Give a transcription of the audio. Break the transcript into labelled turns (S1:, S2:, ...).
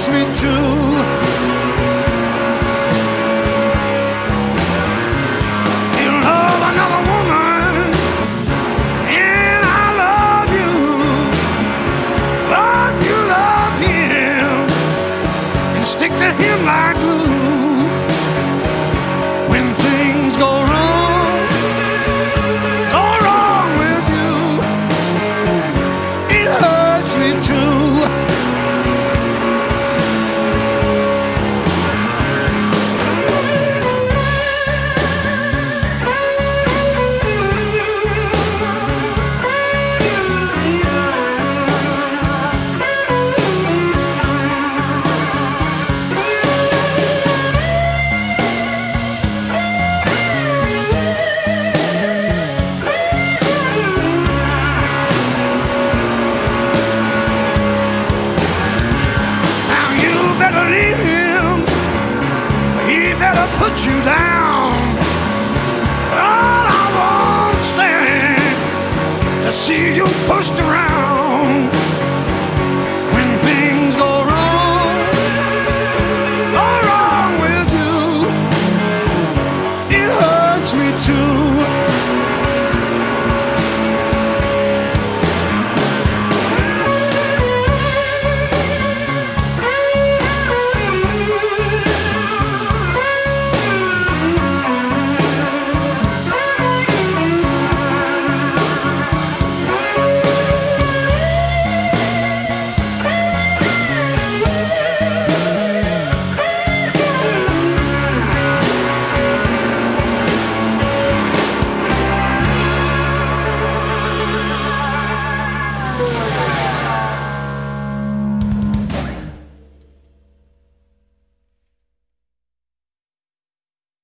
S1: hurts me too. You love another woman, and I love you, but you love him and stick to him like glue. When things go wrong with you, it hurts me too. Leave him, he better put you down. But I won't stand to see you pushed around.